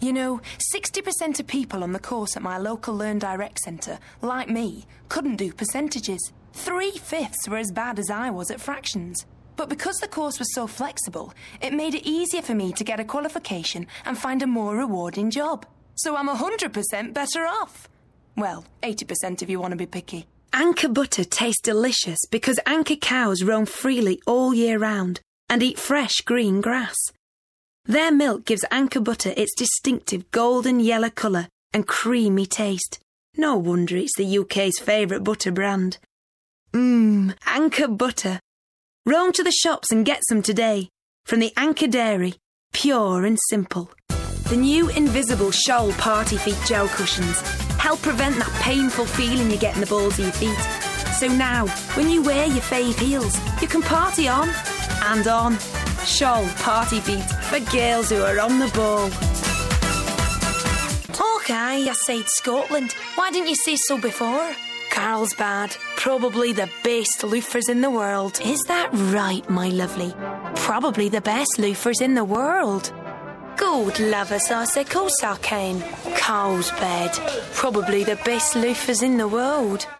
You know, 60% of people on the course at my local Learn Direct centre, like me, couldn't do percentages. 3/5 were as bad as I was at fractions. But because the course was so flexible, it made it easier for me to get a qualification and find a more rewarding job. So I'm 100% better off. Well, 80% if you want to be picky. Anchor butter tastes delicious because Anchor cows roam freely all year round and eat fresh green grass. Their milk gives Anchor butter its distinctive golden yellow colour and creamy taste. No wonder it's the UK's favourite butter brand. Anchor butter. Roam to the shops and get some today. From the Anchor Dairy, pure and simple. The new Invisible Scholl Party Feet gel cushions help prevent that painful feeling you get in the balls of your feet. So now, when you wear your fave heels, you can party on and on. Scholl Party Feet for girls who are on the ball. Okay, I said Scotland. Why didn't you say so before? Carlsbad, probably the best loafers in the world. Is that right, my lovely? Probably the best loafers in the world. Good love us, I say, course I can. Carlsbad, probably the best loafers in the world.